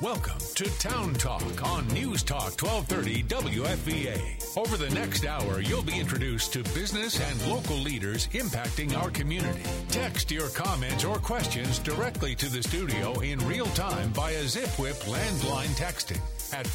Welcome to Town Talk on News Talk 1230 WFVA. Over the next hour, you'll be introduced to business and local leaders impacting our community. Text your comments or questions directly to the studio in real time via ZipWhip landline texting at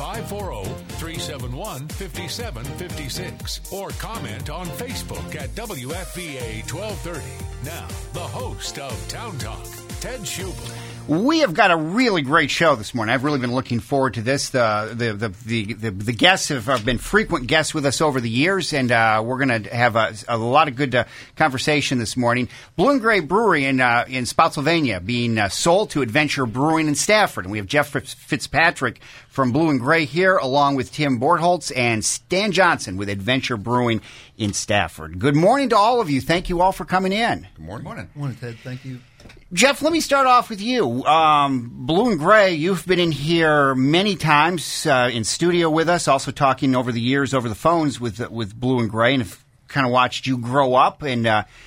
540-371-5756 or comment on Facebook at WFVA 1230. Now, the host of Town Talk, Ted Schubel. We have got a really great show this morning. I've really been looking forward to this. The guests have been frequent guests with us over the years, and we're going to have a lot of good conversation this morning. Blue and Gray Brewery in Spotsylvania being sold to Adventure Brewing in Stafford. And we have Jeff Fitzpatrick from Blue and Gray here, along with Tim Bortholz and Stan Johnson with Adventure Brewing in Stafford. Good morning to all of you. Thank you all for coming in. Good morning. Good morning, Ted. Thank you. Jeff, let me start off with you. Blue and Gray, you've been in here many times in studio with us, also talking over the years over the phones with Blue and Gray, and have kind of watched you grow up. And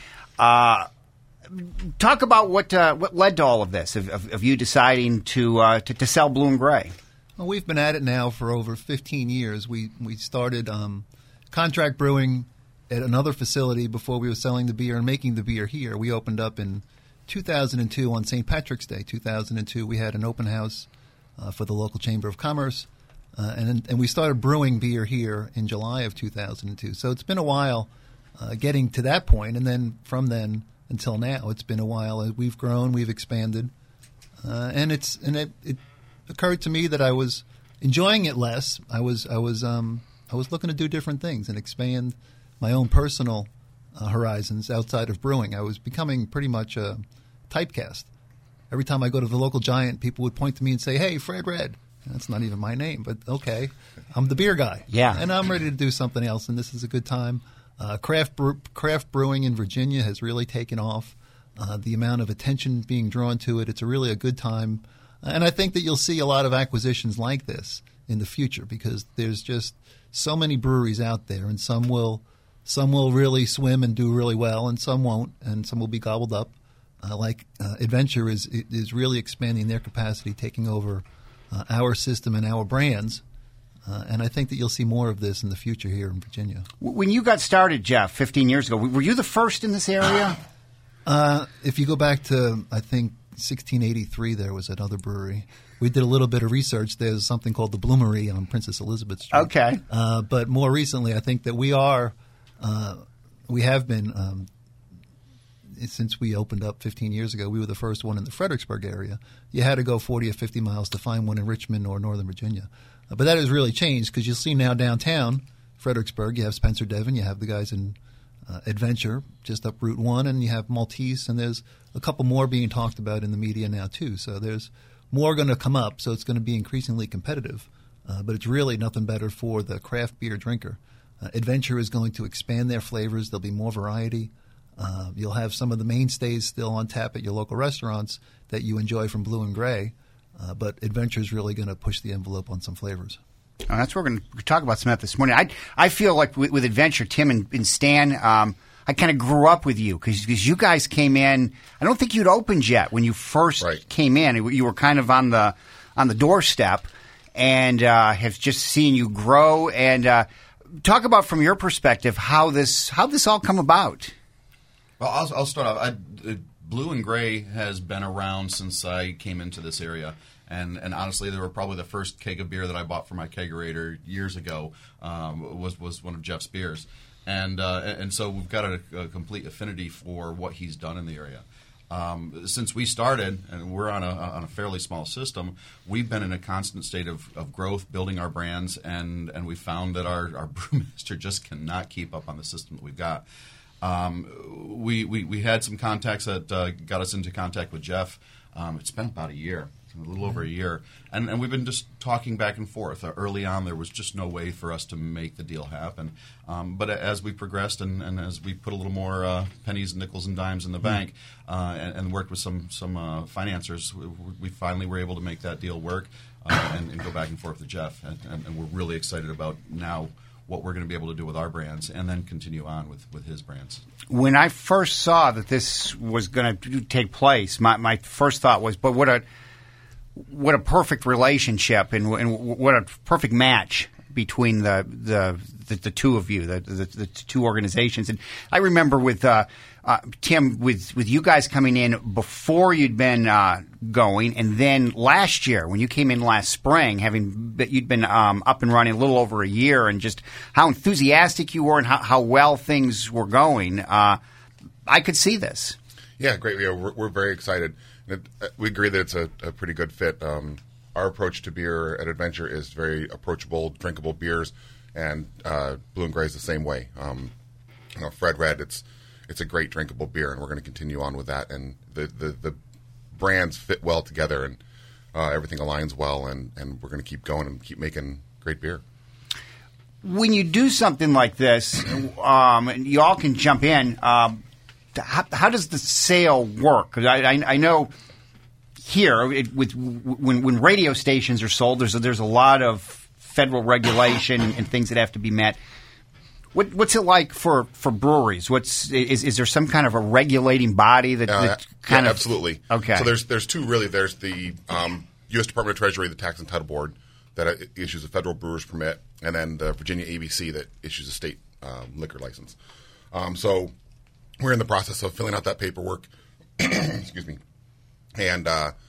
talk about what led to all of this, of you deciding to sell Blue and Gray. Well, we've been at it now for over 15 years. We started contract brewing at another facility before we were selling the beer and making the beer here. We opened up in 2002 on St. Patrick's Day, 2002. We had an open house for the local Chamber of Commerce, and we started brewing beer here in July of 2002. So it's been a while getting to that point, and then from then until now, it's been a while. We've grown, we've expanded, and it occurred to me that I was enjoying it less. I was looking to do different things and expand my own personal horizons outside of brewing. I was becoming pretty much a typecast. Every time I go to the local Giant, people would point to me and say, "Hey, Fred Red." That's not even my name, but okay. I'm the beer guy. Yeah. And I'm ready to do something else, and this is a good time. Craft brewing in Virginia has really taken off. The amount of attention being drawn to it, it's really a good time. And I think that you'll see a lot of acquisitions like this in the future because there's just so many breweries out there, and some will really swim and do really well, and some won't, and some will be gobbled up. Adventure is really expanding their capacity, taking over our system and our brands, and I think that you'll see more of this in the future here in Virginia. When you got started, Jeff, 15 years ago, were you the first in this area? If you go back to, I think, 1683, there was another brewery. We did a little bit of research. There's something called the Bloomery on Princess Elizabeth Street. Okay. But more recently, I think that we have been, since we opened up 15 years ago, we were the first one in the Fredericksburg area. You had to go 40 or 50 miles to find one in Richmond or Northern Virginia. But that has really changed because you'll see now downtown Fredericksburg, you have Spencer Devon, you have the guys in Adventure just up Route 1, and you have Maltese, and there's a couple more being talked about in the media now too. So there's more going to come up, so it's going to be increasingly competitive. But it's really nothing better for the craft beer drinker. Adventure is going to expand their flavors. There'll be more variety. You'll have some of the mainstays still on tap at your local restaurants that you enjoy from Blue and Gray, but Adventure is really going to push the envelope on some flavors. Oh, that's what we're going to talk about some of that this morning. I feel like with Adventure, Tim and Stan, I kind of grew up with you because you guys came in. I don't think you'd opened yet when you first came in. You were kind of on the doorstep, and have just seen you grow. And talk about from your perspective how this all come about. Well, I'll start off. Blue and Gray has been around since I came into this area. And honestly, they were probably the first keg of beer that I bought for my kegerator years ago. Was one of Jeff's beers, and so we've got a complete affinity for what he's done in the area. Since we started, and we're on a fairly small system, we've been in a constant state of growth, building our brands, and we found that our brewmaster just cannot keep up on the system that we've got. We had some contacts that got us into contact with Jeff. It's been about a year. A little over a year, and we've been just talking back and forth. Early on, there was just no way for us to make the deal happen. But as we progressed and as we put a little more pennies, nickels, and dimes in the bank, and worked with some financiers, we finally were able to make that deal work and go back and forth with Jeff. And we're really excited about now what we're going to be able to do with our brands and then continue on with his brands. When I first saw that this was going to take place, my first thought was, but what what a perfect relationship and what a perfect match between the two of you, the two organizations. And I remember with Tim, with you guys coming in before you'd been going, and then last year when you came in last spring, you'd been up and running a little over a year, and just how enthusiastic you were and how well things were going. I could see this. Yeah, great. Yeah, we're very excited. We agree that it's a pretty good fit. Our approach to beer at Adventure is very approachable, drinkable beers, and Blue and Gray is the same way. Fred Red, it's a great drinkable beer, and we're going to continue on with that. And the brands fit well together, and everything aligns well, and we're going to keep going and keep making great beer. When you do something like this, and you all can jump in, how does the sale work? 'Cause I know here when radio stations are sold, there's a lot of federal regulation and things that have to be met. What's it like for breweries? Is there some kind of a regulating body that kind of absolutely? Okay. So there's two really. There's the U.S. Department of Treasury, the Tax and Title Board, that issues a federal brewer's permit, and then the Virginia ABC that issues a state liquor license. So we're in the process of filling out that paperwork. Excuse me. And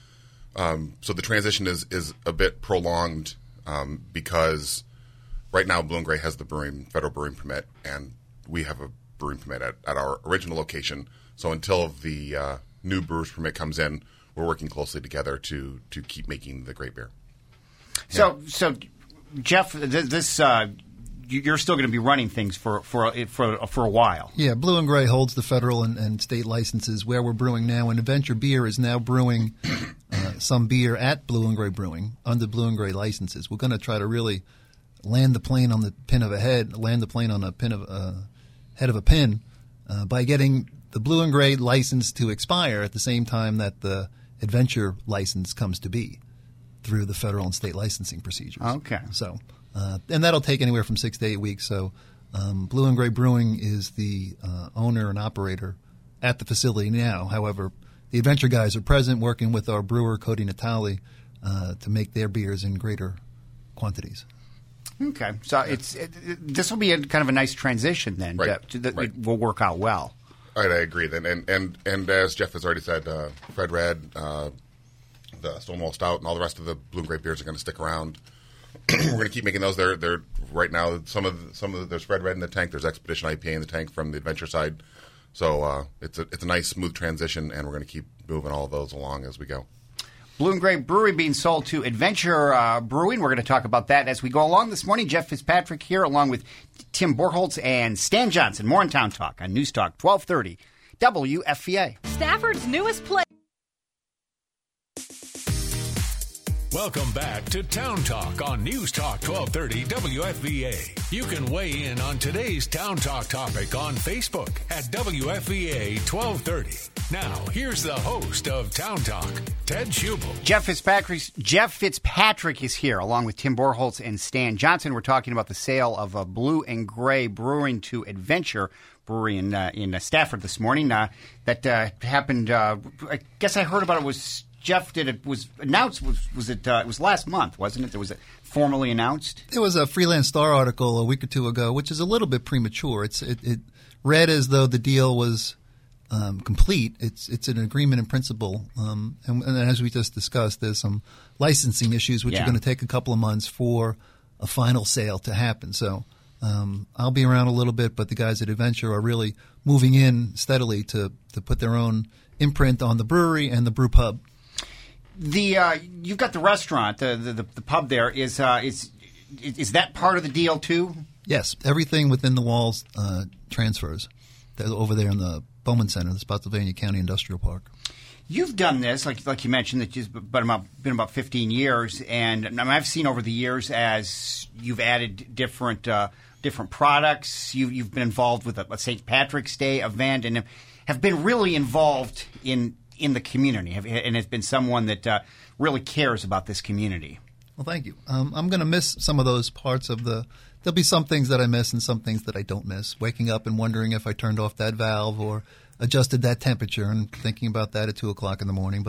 so the transition is a bit prolonged because right now Blue and Gray has the federal brewing permit, and we have a brewing permit at our original location. So until the new brewer's permit comes in, we're working closely together to keep making the great beer. So Jeff, this you're still going to be running things for a while. Yeah, Blue and Gray holds the federal and state licenses where we're brewing now, and Adventure Beer is now brewing some beer at Blue and Gray Brewing under Blue and Gray licenses. We're going to try to really land the plane on the pin of a head, land the plane on a pin of head of a pin by getting the Blue and Gray license to expire at the same time that the Adventure license comes to be through the federal and state licensing procedures. Okay. So. And that'll take anywhere from 6 to 8 weeks. So Blue and Gray Brewing is the owner and operator at the facility now. However, the Adventure guys are present working with our brewer, Cody Natali, to make their beers in greater quantities. Okay. So this will be kind of a nice transition then. Right. It will work out well. Right, I agree. And as Jeff has already said, Fred Red, the Stonewall Stout, and all the rest of the Blue and Gray beers are going to stick around. We're going to keep making those. They're right now. Some of there's Fred Red in the tank. There's Expedition IPA in the tank from the Adventure side. So it's a nice smooth transition, and we're going to keep moving all of those along as we go. Blue and Gray Brewery being sold to Adventure Brewing. We're going to talk about that as we go along this morning. Jeff Fitzpatrick here, along with Tim Borholtz and Stan Johnson. More on Town Talk on News Talk 1230 WFVA. Stafford's newest place. Welcome back to Town Talk on News Talk 1230 WFVA. You can weigh in on today's Town Talk topic on Facebook at WFVA 1230. Now, here's the host of Town Talk, Ted Schubel. Jeff Fitzpatrick is here, along with Tim Borholtz and Stan Johnson. We're talking about the sale of Blue and Gray Brewing to Adventure Brewery in Stafford this morning. That happened, I guess I heard about it was... Jeff, was announced? It was last month, wasn't it? Was it formally announced? There was a Freelance Star article a week or two ago, which is a little bit premature. It read as though the deal was complete. It's an agreement in principle, and as we just discussed, there's some licensing issues which are going to take a couple of months for a final sale to happen. So I'll be around a little bit, but the guys at Adventure are really moving in steadily to put their own imprint on the brewery and the brew pub. You've got the restaurant, the pub there. Is that part of the deal too? Yes, everything within the walls transfers. They're over there in the Bowman Center, the Spotsylvania County Industrial Park. You've done this, like you mentioned, that it's been about 15 years, and I've seen over the years as you've added different products. You've been involved with a St. Patrick's Day event, and have been really involved in the community, and has been someone that really cares about this community. Well, thank you. I'm going to miss some of those parts of the – there'll be some things that I miss and some things that I don't miss. Waking up and wondering if I turned off that valve or adjusted that temperature and thinking about that at 2 o'clock in the morning. But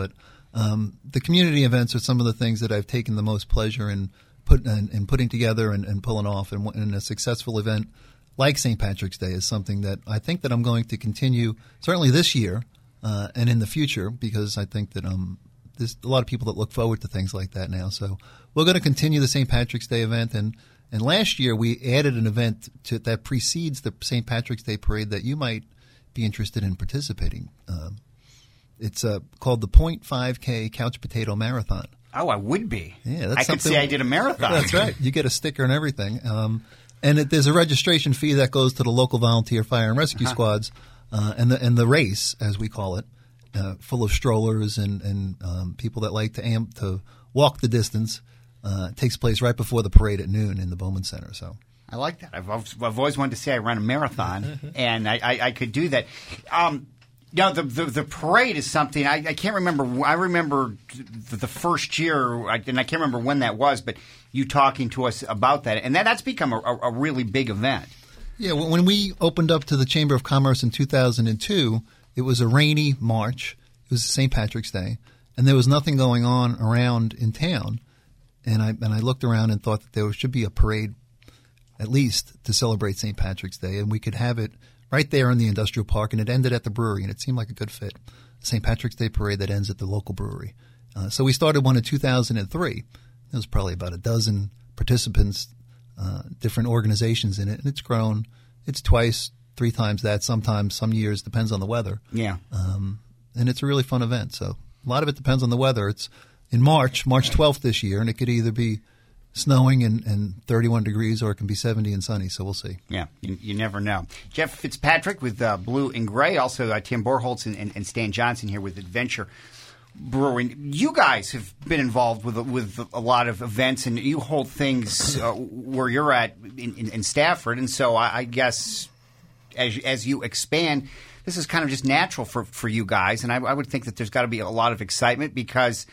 The community events are some of the things that I've taken the most pleasure in putting together and pulling off. And a successful event like St. Patrick's Day is something that I think that I'm going to continue certainly this year and in the future, because I think that there's a lot of people that look forward to things like that now. So we're going to continue the St. Patrick's Day event. And last year we added an event that precedes the St. Patrick's Day parade that you might be interested in participating. It's called the 0.5K Couch Potato Marathon. Oh, I would be. Yeah, that's I could say I did a marathon. That's right. You get a sticker and everything. And there's a registration fee that goes to the local volunteer fire and rescue squads, and the race, as we call it, full of strollers and people that like to walk the distance, takes place right before the parade at noon in the Bowman Center. So I like that. I've always wanted to say I ran a marathon, and I could do that. The parade is something I can't remember. I remember the first year, and I can't remember when that was, but you talking to us about that, and that's become a really big event. Yeah, when we opened up to the Chamber of Commerce in 2002, it was a rainy March. It was St. Patrick's Day, and there was nothing going on around in town. And I looked around and thought that there should be a parade, at least, to celebrate St. Patrick's Day, and we could have it right there in the industrial park, and it ended at the brewery, and it seemed like a good fit. St. Patrick's Day parade that ends at the local brewery. So we started one in 2003. There was probably about a dozen participants, different organizations in it, and it's grown. It's twice, 3 times that, sometimes, some years, depends on the weather. Yeah. And it's a really fun event. So a lot of it depends on the weather. It's in March 12th this year, and it could either be snowing and 31 degrees, or it can be 70 and sunny, so we'll see. Yeah, you never know. Jeff Fitzpatrick with Blue and Gray, also Tim Borholtz and Stan Johnson here with Adventure Brewing. You guys have been involved with a lot of events, and you hold things where you're at in Stafford, and so I guess as you expand, this is kind of just natural for you guys, and I would think that there's got to be a lot of excitement because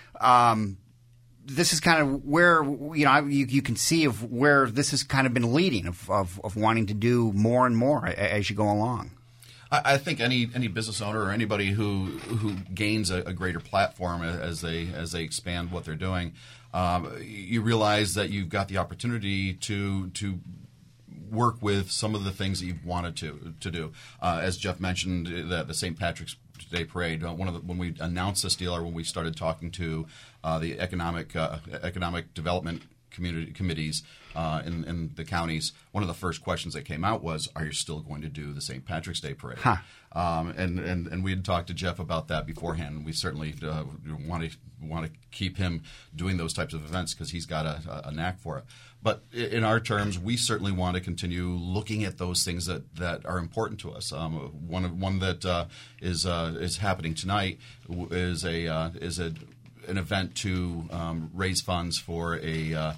this is kind of where you can see of where this has kind of been leading of wanting to do more and more as you go along. I think any business owner or anybody who gains a greater platform as they expand what they're doing, you realize that you've got the opportunity to work with some of the things that you've wanted to do. As Jeff mentioned, the St. Patrick's Day Parade. When we announced this deal, or when we started talking to the economic development committees in the counties, one of the first questions that came out was, "Are you still going to do the St. Patrick's Day Parade?" Huh. And we had talked to Jeff about that beforehand. We certainly want to keep him doing those types of events because he's got a knack for it. But in our terms, we certainly want to continue looking at those things that are important to us. One that is happening tonight is an event to raise funds for a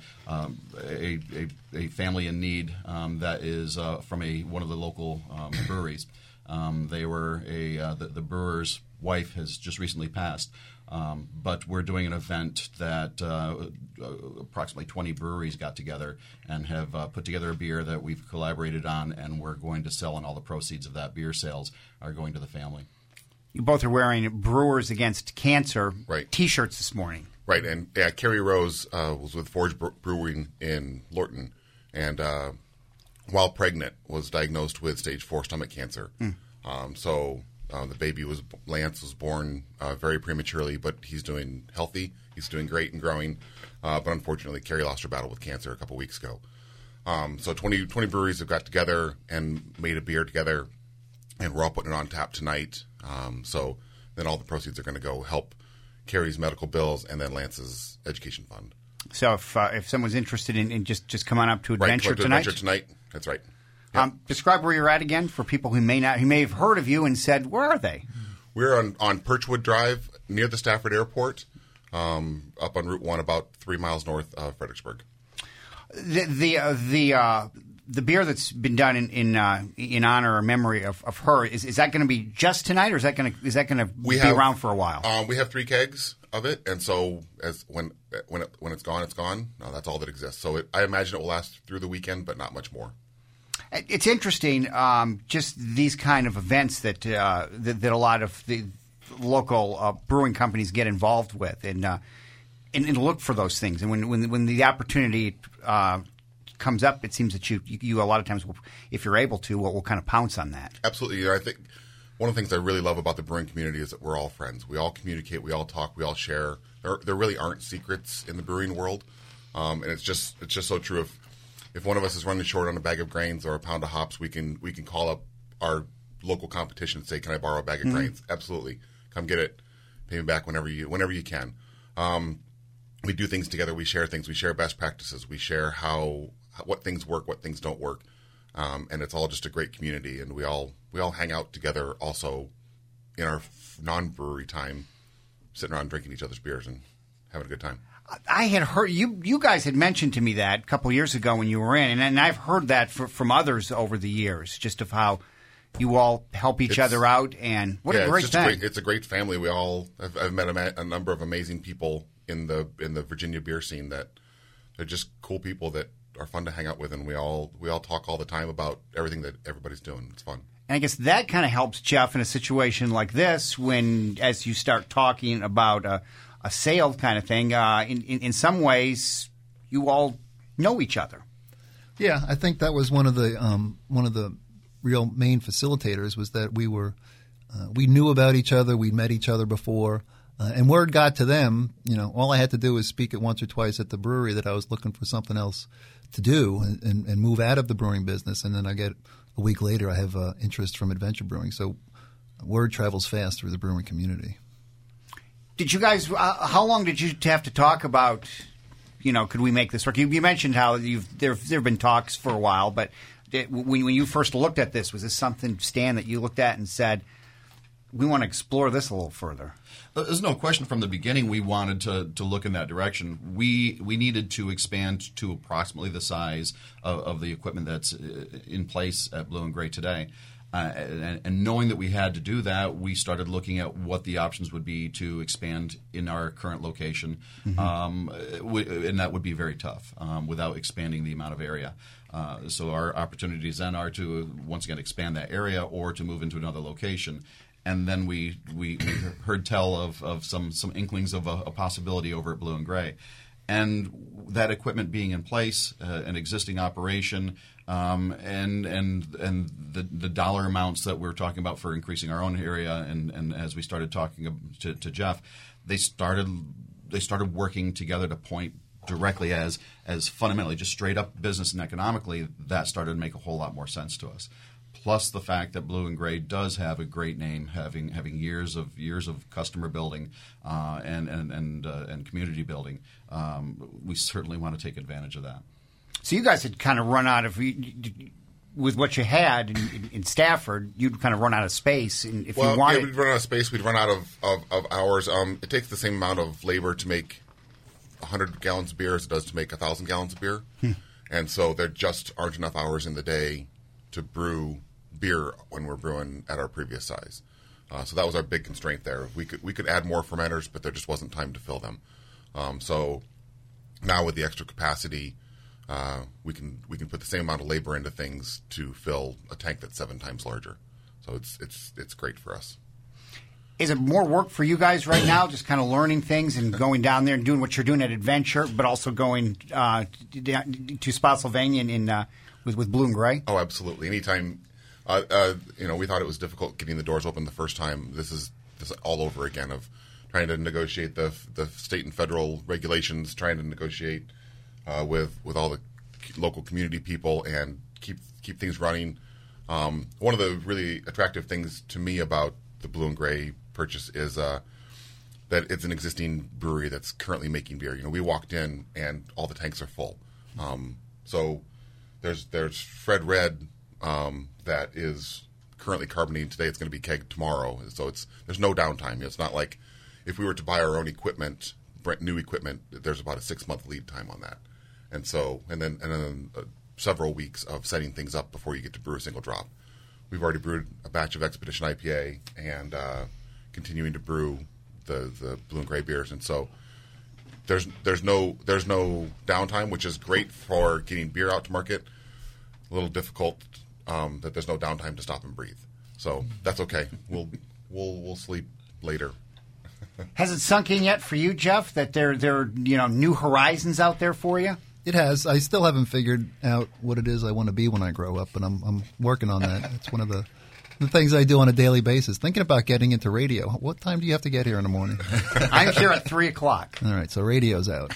family in need that is from one of the local breweries. They were the brewer's wife has just recently passed. But we're doing an event that approximately 20 breweries got together and have put together a beer that we've collaborated on, and we're going to sell, and all the proceeds of that beer sales are going to the family. You both are wearing Brewers Against Cancer T-shirts this morning. Right, and Carrie Rose was with Forge Brewing in Lorton, and while pregnant was diagnosed with stage 4 stomach cancer. The baby Lance was born very prematurely, but he's doing healthy. He's doing great and growing. But unfortunately, Carrie lost her battle with cancer a couple weeks ago. So 20 breweries have got together and made a beer together, and we're all putting it on tap tonight. So then all the proceeds are going to go help Carrie's medical bills and then Lance's education fund. So if someone's interested in just come on up to Adventure tonight? Adventure tonight. That's right. Yep. Describe where you're at again for people who may have heard of you and said, where are they? We're on Perchwood Drive near the Stafford Airport, up on Route 1 about 3 miles north of Fredericksburg. The beer that's been done in honor or memory of her, is that going to be just tonight, or is that going to be around for a while? We have 3 kegs of it, and so when it's gone, it's gone. No, that's all that exists. So I imagine it will last through the weekend, but not much more. It's interesting, just these kind of events that a lot of local brewing companies get involved with, and look for those things. And when the opportunity comes up, it seems that you a lot of times, if you're able to, will kind of pounce on that. Absolutely. I think one of the things I really love about the brewing community is that we're all friends. We all communicate, we all talk, we all share. There really aren't secrets in the brewing world, and it's just so true. If one of us is running short on a bag of grains or a pound of hops, we can call up our local competition and say, "Can I borrow a bag of grains?" Absolutely, come get it, pay me back whenever you can. We do things together. We share things. We share best practices. We share what things work, what things don't work, and it's all just a great community. And we all hang out together also in our non-brewery time, sitting around drinking each other's beers and having a good time. I had heard you guys had mentioned to me that a couple of years ago when you were in, and I've heard that from others over the years, just of how you all help each other out, and what a great thing. It's a great family. I've met a number of amazing people in the Virginia beer scene that they're just cool people that are fun to hang out with, and we all talk all the time about everything that everybody's doing. It's fun. And I guess that kind of helps Jeff in a situation like this when, as you start talking about a sale kind of thing, in some ways, you all know each other. Yeah, I think that was one of the real main facilitators was that we knew about each other, we'd met each other before, and word got to them. All I had to do was speak it once or twice at the brewery that I was looking for something else to do and move out of the brewing business, and then I get a week later I have interest from Adventure Brewing. So word travels fast through the brewing community. Did you guys? How long did you have to talk about? Could we make this work? You mentioned how there have been talks for a while, but when you first looked at this, was this something, Stan, that you looked at and said, we want to explore this a little further? There's no question from the beginning we wanted to look in that direction. We needed to expand to approximately the size of the equipment that's in place at Blue and Gray today. And knowing that we had to do that, we started looking at what the options would be to expand in our current location. Mm-hmm. And that would be very tough without expanding the amount of area. So our opportunities then are to, once again, expand that area or to move into another location. And then we heard tell of some inklings of a possibility over at Blue and Gray. And that equipment being in place, an existing operation, and the dollar amounts that we're talking about for increasing our own area, and as we started talking to Jeff, they started working together to point directly as fundamentally just straight up business and economically. That started to make a whole lot more sense to us. Plus the fact that Blue and Gray does have a great name, having years of customer building and community building, we certainly want to take advantage of that. So you guys had kind of run out of, with what you had in Stafford, you'd kind of run out of space. And if you wanted, we'd run out of space. We'd run out of hours. It takes the same amount of labor to make 100 gallons of beer as it does to make 1,000 gallons of beer, and so there just aren't enough hours in the day to brew beer when we're brewing at our previous size. So that was our big constraint there. We could add more fermenters, but there just wasn't time to fill them. So now with the extra capacity, we can put the same amount of labor into things to fill a tank that's 7 times larger. So it's great for us. Is it more work for you guys right now, just kind of learning things and going down there and doing what you're doing at Adventure, but also going to Spotsylvania with Blue and Gray? Oh, absolutely. Anytime, we thought it was difficult getting the doors open the first time. This is all over again of trying to negotiate the state and federal regulations, trying to negotiate with all the local community people and keep things running. One of the really attractive things to me about the Blue and Gray purchase is that it's an existing brewery that's currently making beer. We walked in and all the tanks are full. So there's Fred Red that is currently carbonating today. It's going to be kegged tomorrow. So there's no downtime. It's not like if we were to buy our own equipment, new equipment, there's about a 6-month lead time on that. And then several weeks of setting things up before you get to brew a single drop. We've already brewed a batch of Expedition IPA and continuing to brew the Blue and Gray beers, and so there's no downtime, which is great for getting beer out to market. A little difficult that there's no downtime to stop and breathe. So that's okay. We'll sleep later. Has it sunk in yet for you, Jeff, that there are new horizons out there for you? It has. I still haven't figured out what it is I want to be when I grow up, but I'm working on that. It's one of the things I do on a daily basis. Thinking about getting into radio. What time do you have to get here in the morning? I'm here at 3 o'clock. All right, so radio's out.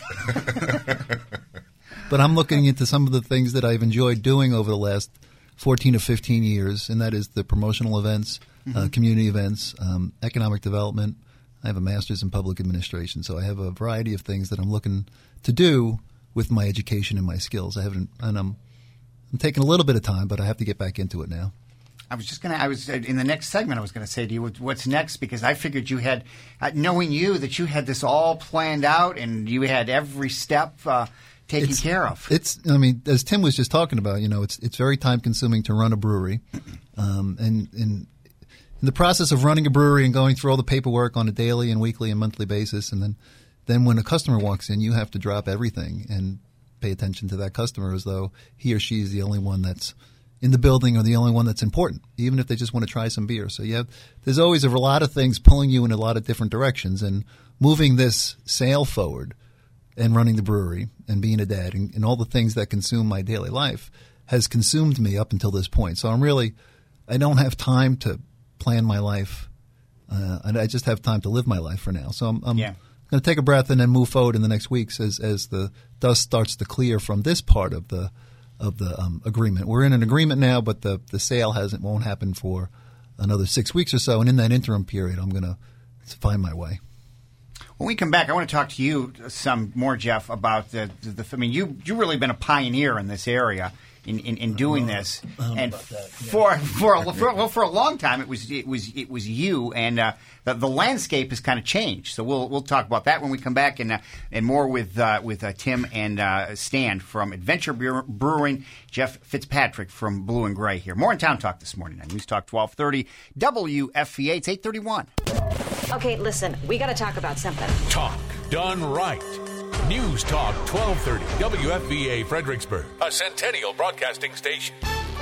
But I'm looking into some of the things that I've enjoyed doing over the last 14 to 15 years, and that is the promotional events, community events, economic development. I have a master's in public administration, so I have a variety of things that I'm looking to do with my education and my skills. I'm taking a little bit of time, but I have to get back into it now. I was in the next segment, I was going to say to you, what's next? Because I figured you had, knowing you, that you had this all planned out and you had every step taken care of. As Tim was just talking about, it's very time consuming to run a brewery. And in the process of running a brewery and going through all the paperwork on a daily and weekly and monthly basis, and then when a customer walks in, you have to drop everything and pay attention to that customer as though he or she is the only one that's in the building or the only one that's important, even if they just want to try some beer. So there's always a lot of things pulling you in a lot of different directions, and moving this sale forward and running the brewery and being a dad and all the things that consume my daily life has consumed me up until this point. So I don't have time to plan my life, and I just have time to live my life for now. So I'm going to take a breath and then move forward in the next weeks as the dust starts to clear from this part of the agreement. We're in an agreement now, but the sale won't happen for another 6 weeks or so. And in that interim period, I'm going to find my way. When we come back, I want to talk to you some more, Jeff, about you've really been a pioneer in this area in doing this, and for a long time it was you, and the landscape has kind of changed. So we'll talk about that when we come back, and more with Tim and Stan from Adventure Brewing, Jeff Fitzpatrick from Blue and Gray here. More in Town Talk this morning on News Talk 1230 WFVA. It's 8:31. Okay, listen, we got to talk about something. Talk done right. News Talk 1230 WFVA Fredericksburg, a Centennial Broadcasting station.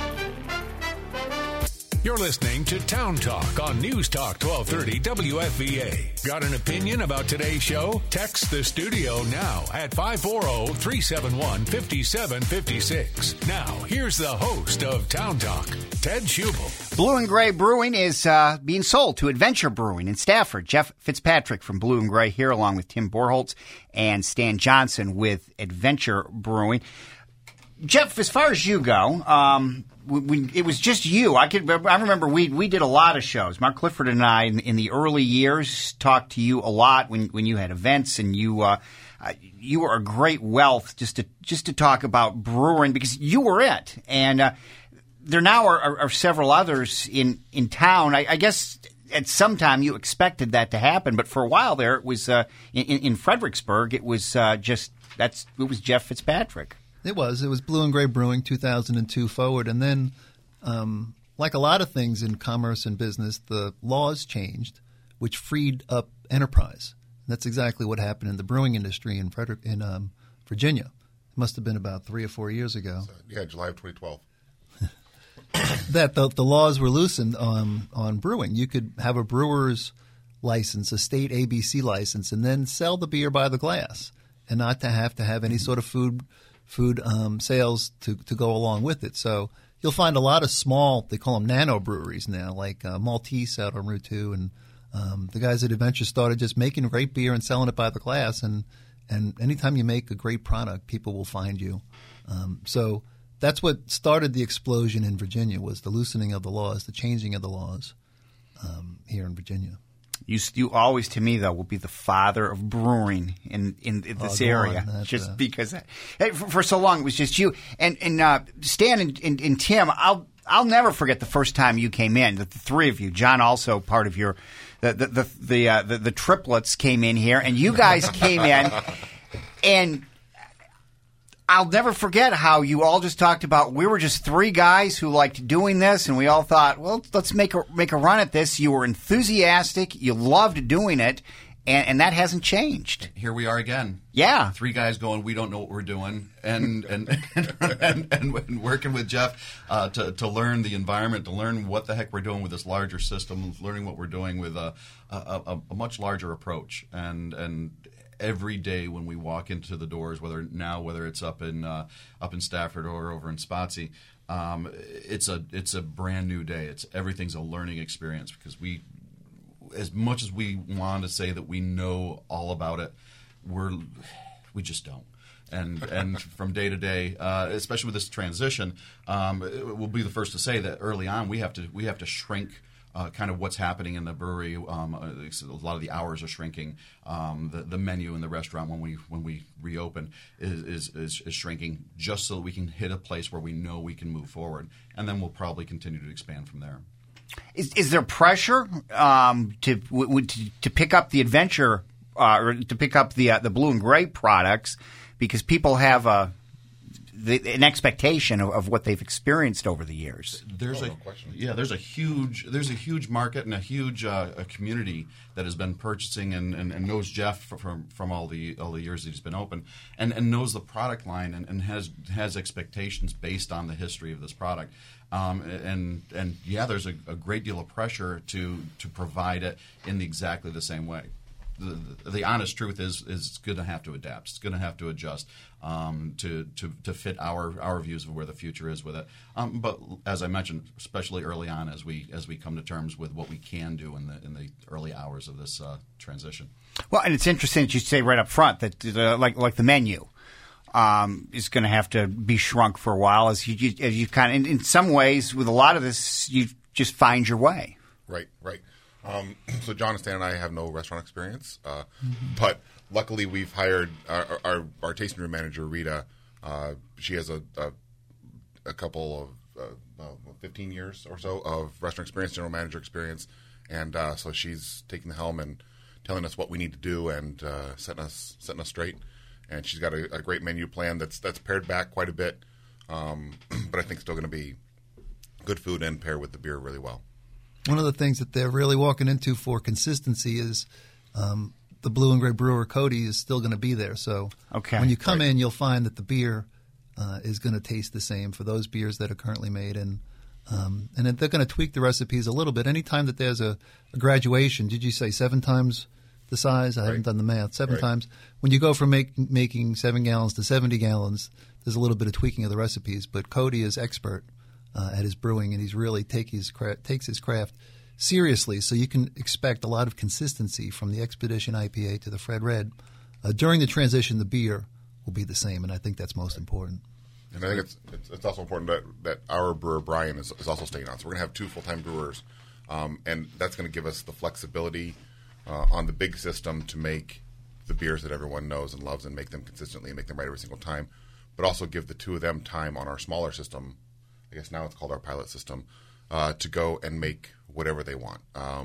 You're listening to Town Talk on News Talk 1230 WFVA. Got an opinion about today's show? Text the studio now at 540-371-5756. Now, here's the host of Town Talk, Ted Schubel. Blue and Gray Brewing is being sold to Adventure Brewing in Stafford. Jeff Fitzpatrick from Blue and Gray here, along with Tim Borholtz and Stan Johnson with Adventure Brewing. Jeff, as far as you go, it was just you. I remember we did a lot of shows. Mark Clifford and I, in the early years, talked to you a lot when you had events, and you were a great wealth just to talk about brewing, because you were it. And there now are several others in town. I guess at some time you expected that to happen, but for a while there, it was in Fredericksburg. It was it was Jeff Fitzpatrick. It was Blue and Gray Brewing 2002 forward, and then like a lot of things in commerce and business, the laws changed, which freed up enterprise. And that's exactly what happened in the brewing industry in Virginia. It must have been about 3 or 4 years ago. July of 2012. That the laws were loosened on brewing. You could have a brewer's license, a state ABC license, and then sell the beer by the glass, and not to have any sort of food sales to go along with it. So you'll find a lot of small, they call them nano breweries now, like Maltese out on Route 2, and the guys at Adventure started just making great beer and selling it by the glass. And anytime you make a great product, people will find you. So that's what started the explosion in Virginia, was the loosening of the laws, the changing of the laws here in Virginia. You always, to me, though, will be the father of brewing in this area, because for so long it was just you and Stan and Tim. I'll never forget the first time you came in. The three of you, John, also part of your the triplets came in here, and you guys came in, and I'll never forget how you all just talked about, we were just three guys who liked doing this, and we all thought, well, let's make a run at this. You were enthusiastic. You loved doing it. and that hasn't changed. Here we are again. Yeah. 3 guys going, we don't know what we're doing, and working with Jeff to learn the environment, to learn what the heck we're doing with this larger system, learning what we're doing with a much larger approach. And every day when we walk into the doors, whether it's up in Stafford or over in Spotsy, it's a brand new day. Everything's a learning experience, because as much as we want to say that we know all about it, we just don't. And from day to day, especially with this transition, we'll be the first to say that early on we have to shrink kind of what's happening in the brewery. A lot of the hours are shrinking. The menu in the restaurant when we reopen is shrinking, just so that we can hit a place where we know we can move forward, and then we'll probably continue to expand from there. Is there pressure to pick up the adventure or to pick up the blue and gray products, because people have an expectation of what they've experienced over the years? There's a huge market and a huge community that has been purchasing and knows Jeff from all the years that he's been open, and knows the product line and has expectations based on the history of this product. There's a great deal of pressure to provide it in exactly the same way. The honest truth is it's going to have to adapt. It's going to have to adjust to fit our views of where the future is with it. But as I mentioned, especially early on, as we come to terms with what we can do in the early hours of this transition. Well, and it's interesting that you say right up front that like the menu is going to have to be shrunk for a while, as you kind of, in some ways, with a lot of this, you just find your way. Right. So John and Stan and I have no restaurant experience, but luckily we've hired our tasting room manager, Rita. She has a couple of 15 years or so of restaurant experience, general manager experience, and so she's taking the helm and telling us what we need to do and setting us straight. And she's got a great menu plan that's pared back quite a bit, but I think still going to be good food and pair with the beer really well. One of the things that they're really walking into for consistency is the Blue and Gray brewer, Cody, is still going to be there. So when you come in, you'll find that the beer is going to taste the same for those beers that are currently made. And they're going to tweak the recipes a little bit. Anytime that there's a graduation, did you say 7 times the size? I haven't done the math. 7 times. When you go from making 7 gallons to 70 gallons, there's a little bit of tweaking of the recipes. But Cody is expert at his brewing, and he's really takes his craft seriously. So you can expect a lot of consistency from the Expedition IPA to the Fred Red. During the transition, the beer will be the same, and I think that's most important. And I think it's also important that our brewer, Brian, is also staying on. So we're going to have 2 full-time brewers, and that's going to give us the flexibility on the big system to make the beers that everyone knows and loves and make them consistently and make them right every single time, but also give the 2 of them time on our smaller system, I guess now it's called our pilot system, to go and make whatever they want.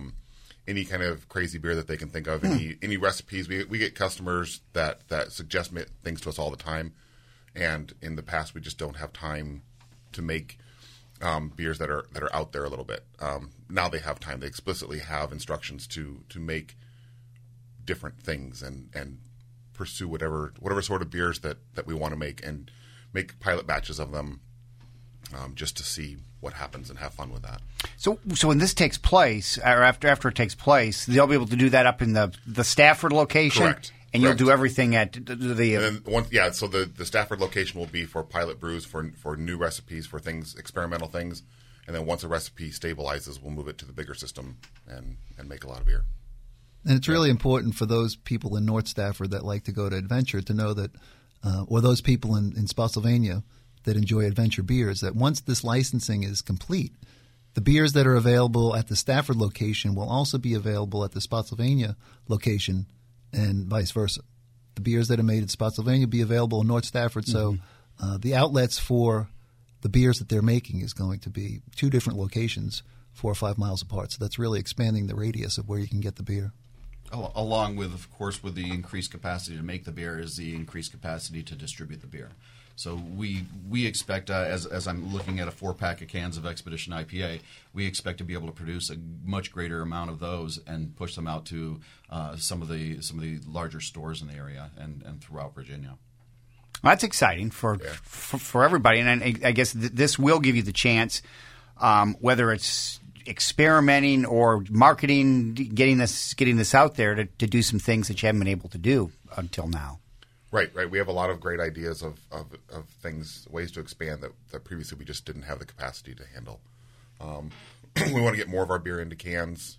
Any kind of crazy beer that they can think of, any recipes. We get customers that suggest things to us all the time, and in the past we just don't have time to make beers that are out there a little bit. Now they have time. They explicitly have instructions to make different things and pursue whatever sort of beers that we want to make, and make pilot batches of them just to see what happens and have fun with that. So when this takes place, or after it takes place, they'll be able to do that up in the Stafford location? Correct. And you'll do everything at the... And then so the Stafford location will be for pilot brews, for new recipes, for things, experimental things. And then once a recipe stabilizes, we'll move it to the bigger system and make a lot of beer. And it's really important for those people in North Stafford that like to go to adventure to know that, or those people in Spotsylvania that enjoy adventure beers, that once this licensing is complete, the beers that are available at the Stafford location will also be available at the Spotsylvania location, and vice versa. The beers that are made in Spotsylvania will be available in North Stafford. So the outlets for the beers that they're making is going to be 2 different locations, 4 or 5 miles apart. So that's really expanding the radius of where you can get the beer. along with, of course, with the increased capacity to make the beer is the increased capacity to distribute the beer. So we expect, as I'm looking at a 4-pack of cans of Expedition IPA, we expect to be able to produce a much greater amount of those and push them out to some of the larger stores in the area and throughout Virginia. Well, that's exciting for everybody, and I guess this will give you the chance, whether it's experimenting or marketing, getting this out there to do some things that you haven't been able to do until now. Right. We have a lot of great ideas of things, ways to expand that previously we just didn't have the capacity to handle. We want to get more of our beer into cans.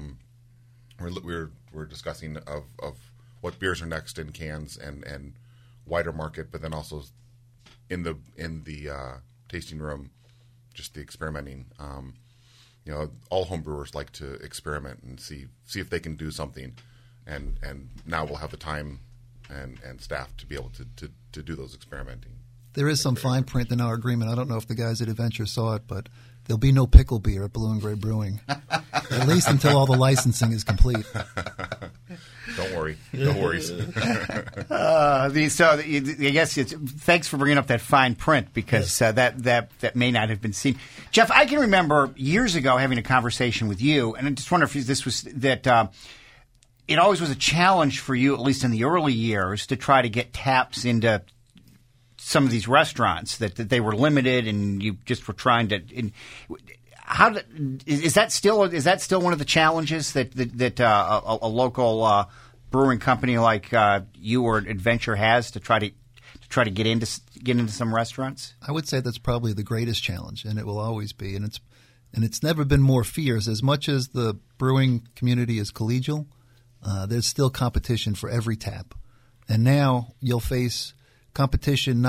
We're discussing of what beers are next in cans and wider market, but then also in the tasting room, just the experimenting. All home brewers like to experiment and see if they can do something, and now we'll have the time and staff to be able to do those experimenting. There is some fine print in our agreement. I don't know if the guys at Adventure saw it, but there'll be no pickle beer at Blue and Gray Brewing, at least until all the licensing is complete. Don't worry. No worries. I guess thanks for bringing up that fine print, because that may not have been seen. Jeff, I can remember years ago having a conversation with you, and I just wonder if this was that it always was a challenge for you, at least in the early years, to try to get taps into some of these restaurants, that they were limited, and you just were trying to. Is that still one of the challenges that a local brewing company like you or Adventure has to try to get into some restaurants? I would say that's probably the greatest challenge, and it will always be. And it's never been more fierce. As much as the brewing community is collegial, there's still competition for every tap. And now you'll face competition.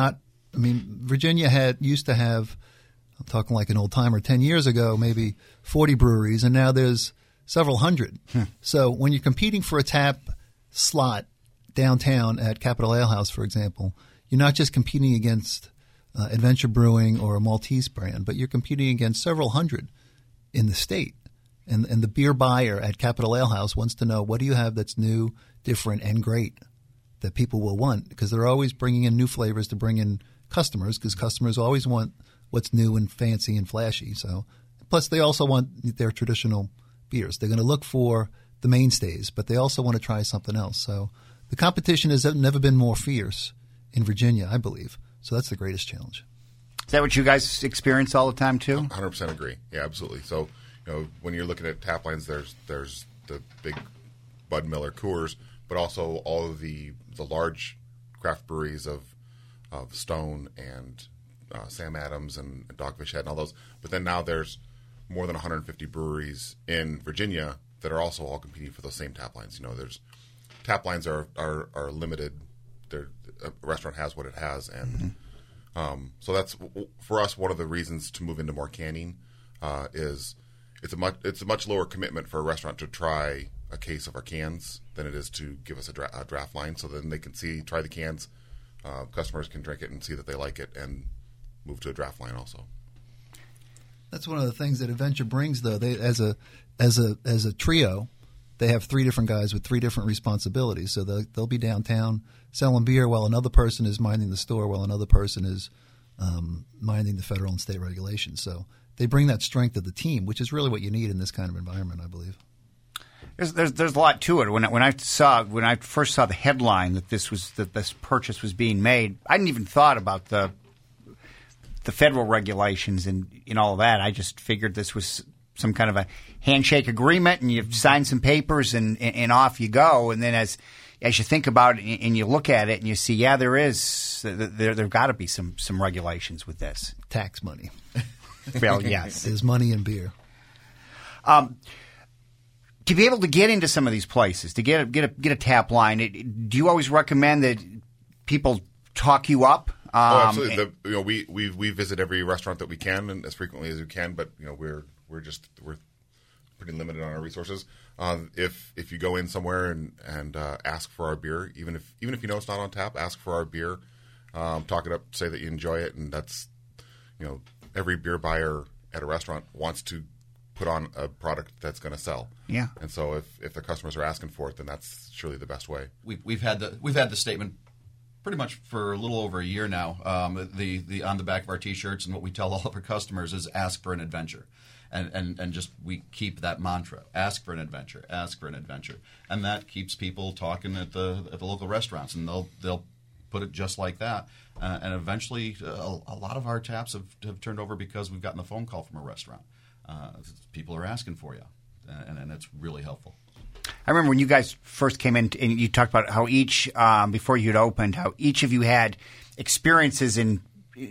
Virginia used to have, I'm talking like an old timer, 10 years ago, maybe 40 breweries, and now there's several hundred. So when you're competing for a tap slot downtown at Capital Ale House, for example, you're not just competing against Adventure Brewing or a Maltese brand, but you're competing against several hundred in the state. And the beer buyer at Capital Ale House wants to know, what do you have that's new, different, and great that people will want? Because they're always bringing in new flavors to bring in customers, because customers always want what's new and fancy and flashy. So, plus they also want their traditional beers. They're going to look for the mainstays, but they also want to try something else. So the competition has never been more fierce in Virginia, I believe. So that's the greatest challenge. Is that what you guys experience all the time too? 100% agree. Yeah, absolutely. So, when you're looking at tap lines, there's the big Bud Miller Coors, but also all of the large craft breweries of Stone and Sam Adams and Dogfish Head and all those. But then now there's more than 150 breweries in Virginia that are also all competing for those same tap lines. There's tap lines are limited. A restaurant has what it has, and so that's for us one of the reasons to move into more canning is it's a much lower commitment for a restaurant to try a case of our cans than it is to give us a draft line, so then they can try the cans. Customers can drink it and see that they like it and move to a draft line also. That's one of the things that Adventure brings, though. They as a trio, they have 3 different guys with 3 different responsibilities. So they'll be downtown selling beer while another person is minding the store, while another person is minding the federal and state regulations. So they bring that strength of the team, which is really what you need in this kind of environment, I believe. There's a lot to it. When I first saw the headline that this purchase was being made, I hadn't even thought about the federal regulations and all of that. I just figured this was some kind of a handshake agreement, and you sign some papers and off you go. And then as you think about it and you look at it and you see, there've got to be some regulations with this. Tax money. Well, yes, there's money in beer. To be able to get into some of these places, to get a tap line, do you always recommend that people talk you up? Absolutely. We visit every restaurant that we can, and as frequently as we can. But we're pretty limited on our resources. If you go in somewhere and ask for our beer, even if it's not on tap, ask for our beer. Talk it up, say that you enjoy it, and that's every beer buyer at a restaurant wants to put on a product that's going to sell. Yeah. And so if the customers are asking for it, then that's surely the best way. We've had the statement pretty much for a little over a year now. The on the back of our T-shirts, and what we tell all of our customers is ask for an adventure. And just we keep that mantra: ask for an adventure, and that keeps people talking at the local restaurants, and they'll put it just like that. And eventually, a lot of our taps have turned over because we've gotten a phone call from a restaurant. People are asking for you, and it's really helpful. I remember when you guys first came in and you talked about how each, before you'd opened, how each of you had experiences in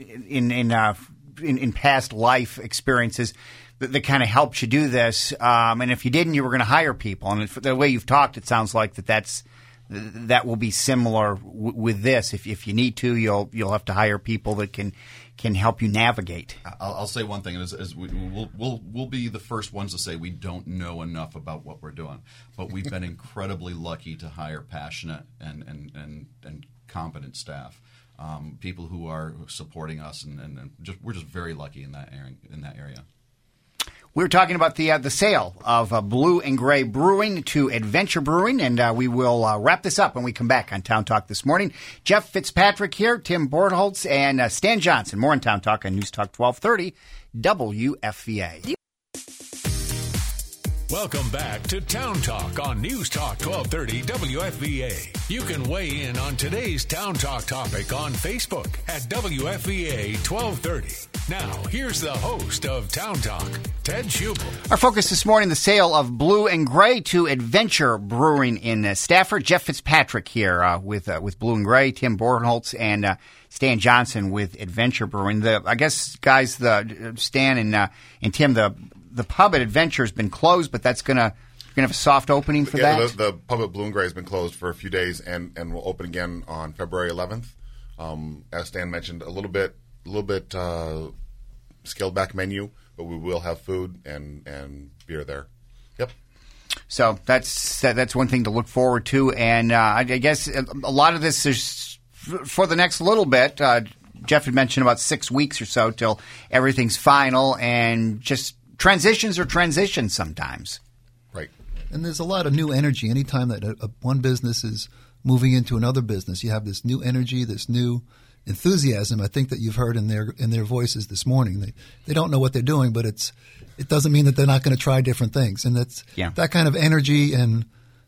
past life experiences that kind of helped you do this. And if you didn't, you were going to hire people. And the way you've talked, it sounds like that will be similar with this. If you need to, you'll have to hire people that can help you navigate. I'll say one thing: is we'll be the first ones to say we don't know enough about what we're doing, but we've been incredibly lucky to hire passionate and competent staff, people who are supporting us, and we're just very lucky in that area. We were talking about the sale of Blue and Gray Brewing to Adventure Brewing, and we will wrap this up when we come back on Town Talk this morning. Jeff Fitzpatrick here, Tim Bortholz, and Stan Johnson. More on Town Talk on News Talk 1230 WFVA. Welcome back to Town Talk on News Talk 1230 WFVA. You can weigh in on today's Town Talk topic on Facebook at WFVA 1230. Now, here's the host of Town Talk, Ted Schubel. Our focus this morning, the sale of Blue and Gray to Adventure Brewing in Stafford. Jeff Fitzpatrick here with Blue and Gray, Tim Bortholz, and Stan Johnson with Adventure Brewing. I guess, guys, Stan and Tim, the pub at Adventure has been closed, but that's going to have a soft opening for that? The pub at Blue and Gray has been closed for a few days and will open again on February 11th. As Stan mentioned, a little bit scaled back menu, but we will have food and beer there. Yep. So that's one thing to look forward to, and I guess a lot of this is for the next little bit. Jeff had mentioned about 6 weeks or so till everything's final, and just transitions are transitions sometimes. Right. And there's a lot of new energy. Anytime that one business is moving into another business, you have this new energy, this new enthusiasm. I think that you've heard in their voices this morning. They don't know what they're doing, but it doesn't mean that they're not going to try different things. And that's that kind of energy and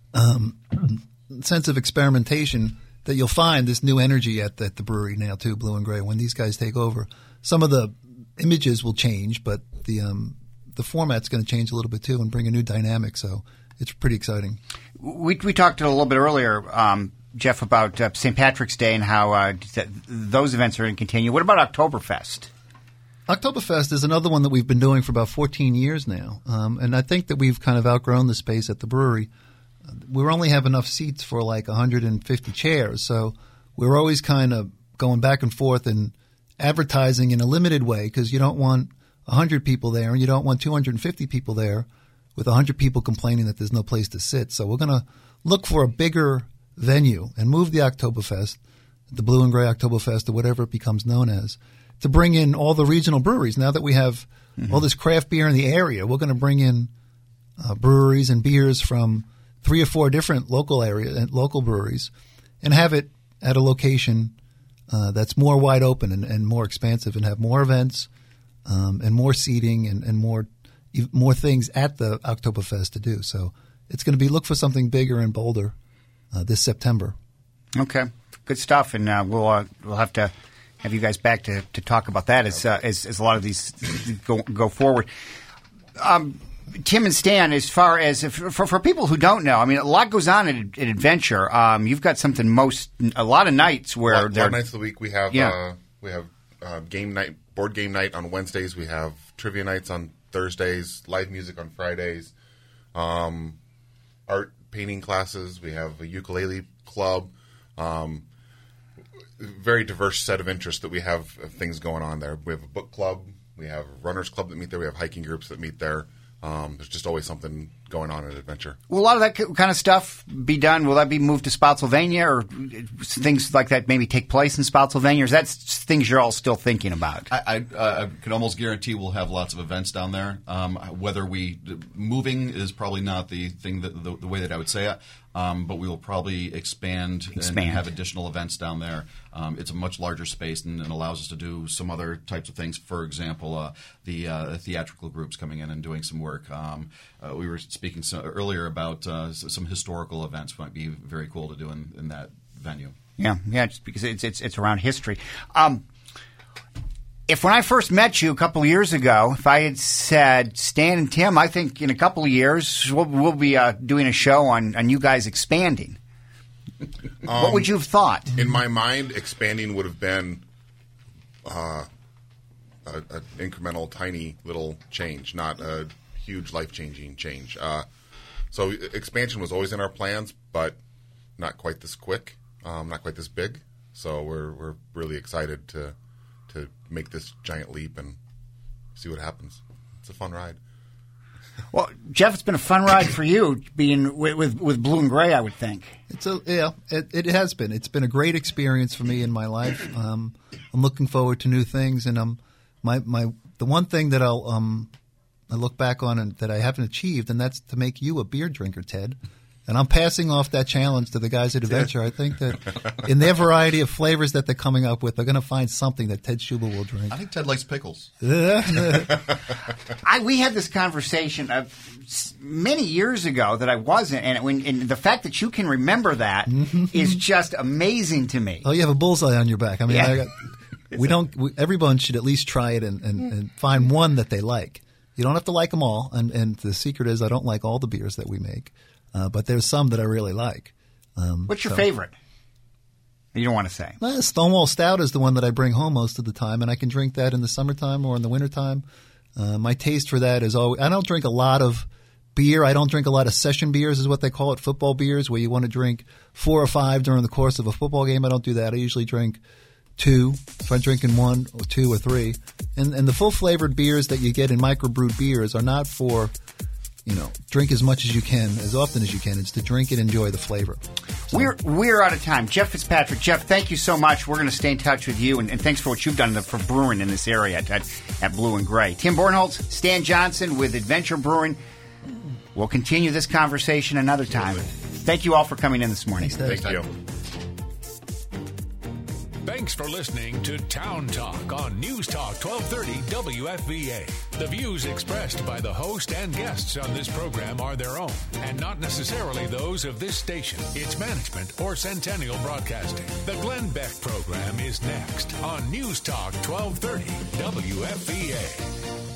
sense of experimentation that you'll find this new energy at the brewery now too, Blue and Gray. When these guys take over, some of the images will change, but the format's going to change a little bit too and bring a new dynamic. So it's pretty exciting. We talked a little bit earlier, Jeff, about St. Patrick's Day and how those events are going to continue. What about Oktoberfest? Oktoberfest is another one that we've been doing for about 14 years now. And I think that we've kind of outgrown the space at the brewery. We only have enough seats for like 150 chairs. So we're always kind of going back and forth and advertising in a limited way because you don't want 100 people there and you don't want 250 people there with 100 people complaining that there's no place to sit. So we're going to look for a bigger venue and move the Oktoberfest, the Blue and Gray Oktoberfest or whatever it becomes known as, to bring in all the regional breweries. Now that we have all this craft beer in the area, we're going to bring in breweries and beers from 3 or 4 different local breweries and have it at a location that's more wide open and more expansive and have more events and more seating and more things at the Oktoberfest to do. So it's going to be look for something bigger and bolder this September. Okay, good stuff, and we'll have to have you guys back to talk about that as a lot of these go forward. Tim and Stan, as far as for people who don't know, I mean, a lot goes on at Adventure. You've got something a lot of nights where a lot of nights of the week we have game night, board game night on Wednesdays. We have trivia nights on Thursdays, live music on Fridays, art painting classes. We have a ukulele club. Very diverse set of interests that we have things going on there. We have a book club. We have a runners club that meet there. We have hiking groups that meet there. There's just always something going on at Adventure. Will a lot of that kind of stuff be done? Will that be moved to Spotsylvania, or things like that maybe take place in Spotsylvania? Or is that things you're all still thinking about? I can almost guarantee we'll have lots of events down there. Whether moving is probably not the thing the way that I would say it. But we will probably expand and have additional events down there. It's a much larger space and allows us to do some other types of things. For example, the theatrical groups coming in and doing some work. We were speaking earlier about some historical events might be very cool to do in that venue. Yeah, just because it's around history. If when I first met you a couple of years ago, if I had said, Stan and Tim, I think in a couple of years we'll be doing a show on you guys expanding, what would you have thought? In my mind, expanding would have been an incremental, tiny little change, not a huge life-changing change. So expansion was always in our plans, but not quite this quick, not quite this big. So we're really excited to make this giant leap and see what happens. It's a fun ride. Well, Jeff, it's been a fun ride for you being with Blue and Gray, I would think. It has been. It's been a great experience for me in my life. I'm looking forward to new things, and the one thing that I look back on and that I haven't achieved, and that's to make you a beer drinker, Ted. And I'm passing off that challenge to the guys at Adventure. I think that in their variety of flavors that they're coming up with, they're going to find something that Ted Schubel will drink. I think Ted likes pickles. We had this conversation many years ago that I wasn't, and the fact that you can remember that is just amazing to me. Oh, you have a bullseye on your back. I mean, everyone should at least try it and find one that they like. You don't have to like them all, and the secret is I don't like all the beers that we make. But there's some that I really like. What's your favorite? You don't want to say. Stonewall Stout is the one that I bring home most of the time, and I can drink that in the summertime or in the wintertime. My taste for that is always – I don't drink a lot of beer. I don't drink a lot of session beers is what they call it, football beers, where you want to drink 4 or 5 during the course of a football game. I don't do that. I usually drink 2 if I'm drinking 1 or 2 or 3. And the full-flavored beers that you get in microbrewed beers are not for – drink as much as you can, as often as you can. It's to drink and enjoy the flavor. So. We're out of time. Jeff Fitzpatrick. Jeff, thank you so much. We're going to stay in touch with you, and thanks for what you've done for brewing in this area at Blue and Gray. Tim Bornholz, Stan Johnson with Adventure Brewing. We'll continue this conversation another time. Thank you all for coming in this morning. Thank you. Thanks for listening to Town Talk on News Talk 1230 WFVA. The views expressed by the host and guests on this program are their own and not necessarily those of this station, its management, or Centennial Broadcasting. The Glenn Beck program is next on News Talk 1230 WFVA.